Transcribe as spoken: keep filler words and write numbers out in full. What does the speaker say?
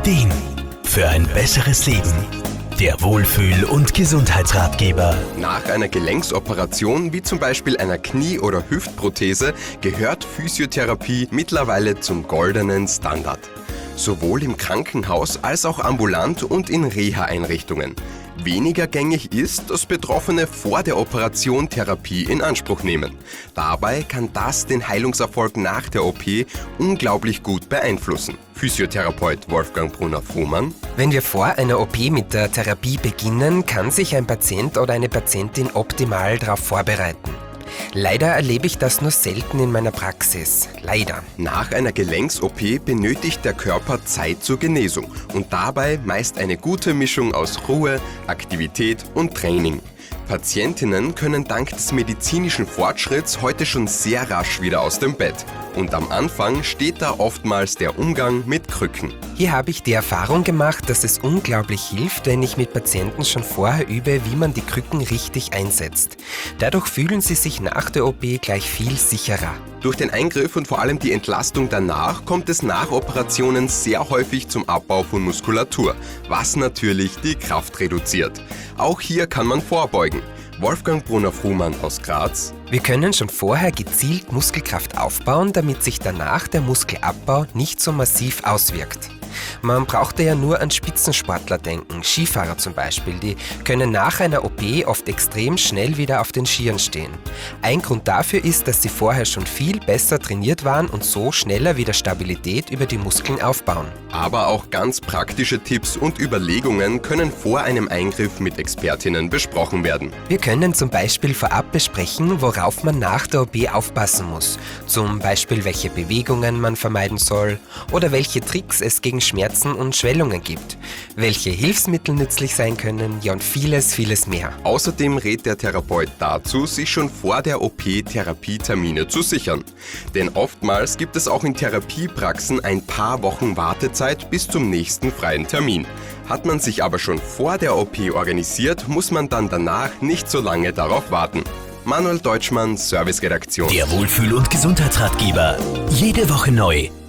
Ideen für ein besseres Leben. Der Wohlfühl- und Gesundheitsratgeber. Nach einer Gelenksoperation, wie zum Beispiel einer Knie- oder Hüftprothese, gehört Physiotherapie mittlerweile zum goldenen Standard. Sowohl im Krankenhaus als auch ambulant und in Reha-Einrichtungen. Weniger gängig ist, dass Betroffene vor der Operation Therapie in Anspruch nehmen. Dabei kann das den Heilungserfolg nach der O P unglaublich gut beeinflussen. Physiotherapeut Wolfgang Brunner-Fuhrmann: Wenn wir vor einer O P mit der Therapie beginnen, kann sich ein Patient oder eine Patientin optimal darauf vorbereiten. Leider erlebe ich das nur selten in meiner Praxis. Leider. Nach einer Gelenks-O P benötigt der Körper Zeit zur Genesung und dabei meist eine gute Mischung aus Ruhe, Aktivität und Training. Patientinnen können dank des medizinischen Fortschritts heute schon sehr rasch wieder aus dem Bett. Und am Anfang steht da oftmals der Umgang mit Krücken. Hier habe ich die Erfahrung gemacht, dass es unglaublich hilft, wenn ich mit Patienten schon vorher übe, wie man die Krücken richtig einsetzt. Dadurch fühlen sie sich nach der O P gleich viel sicherer. Durch den Eingriff und vor allem die Entlastung danach kommt es nach Operationen sehr häufig zum Abbau von Muskulatur, was natürlich die Kraft reduziert. Auch hier kann man vorbeugen. Wolfgang Brunner-Fuhrmann aus Graz: Wir können schon vorher gezielt Muskelkraft aufbauen, damit sich danach der Muskelabbau nicht so massiv auswirkt. Man brauchte ja nur an Spitzensportler denken, Skifahrer zum Beispiel, die können nach einer O P oft extrem schnell wieder auf den Skiern stehen. Ein Grund dafür ist, dass sie vorher schon viel besser trainiert waren und so schneller wieder Stabilität über die Muskeln aufbauen. Aber auch ganz praktische Tipps und Überlegungen können vor einem Eingriff mit Expertinnen besprochen werden. Wir können zum Beispiel vorab besprechen, worauf man nach der O P aufpassen muss. Zum Beispiel, welche Bewegungen man vermeiden soll oder welche Tricks es gegen Schmerzen und Schwellungen gibt, welche Hilfsmittel nützlich sein können, ja und vieles, vieles mehr. Außerdem rät der Therapeut dazu, sich schon vor der O P Therapietermine zu sichern. Denn oftmals gibt es auch in Therapiepraxen ein paar Wochen Wartezeit bis zum nächsten freien Termin. Hat man sich aber schon vor der O P organisiert, muss man dann danach nicht so lange darauf warten. Manuel Deutschmann, Serviceredaktion. Der Wohlfühl- und Gesundheitsratgeber. Jede Woche neu.